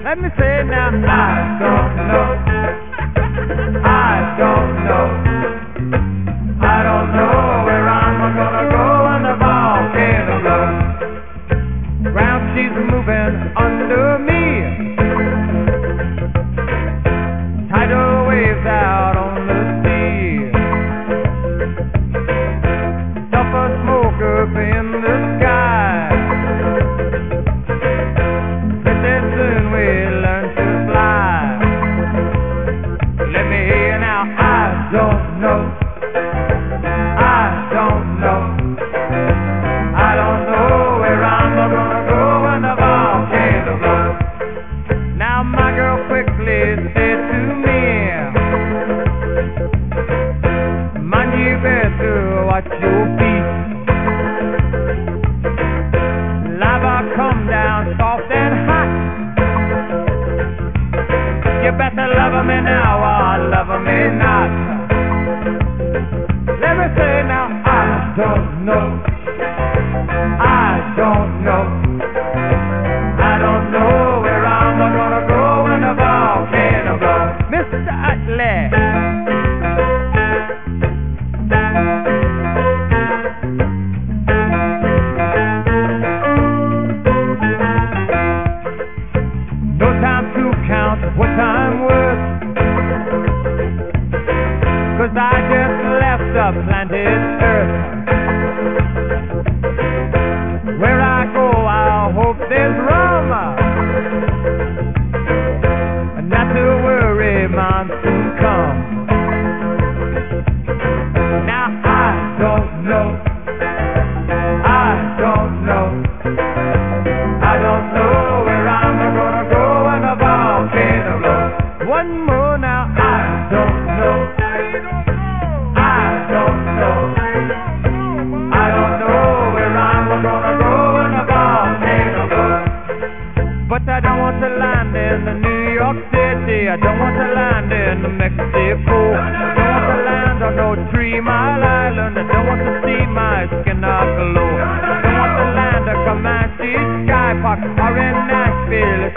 Let me say now, I don't know. I don't know. I don't know where I'm gonna go when the volcano blows. Ground she's moving under me. Tidal waves out on the sea. Sulfur smoke up in the sky. Pretty soon we'll learn to fly. Let me hear you now. I don't know. I don't know. I don't know where I'm gonna go when the volcano blows. Now my girl quickly said to me, man, you better watch your feet. Lava come down soft and hot. You better love me now or love me not. Let me say now, I don't know. I don't know. I don't know where I'm gonna go when the volcano blows. Mr. Utley. No time to count what I'm worth, 'cause I just left the planet Earth. Where I go, I hope there's rum. Not to worry, monsoon come. Now I don't know. I don't know. I don't know where I'm gonna go when the volcano blows. One more now. I don't know. I don't know. I don't know where I'm gonna go when the volcano blows. But I don't want to land in the New York City. I don't want to land in Mexico. I don't want to land on no 3 Mile Island. I don't want to see my skin glow. I don't want to land at Comanche Sky Park or in Nashville,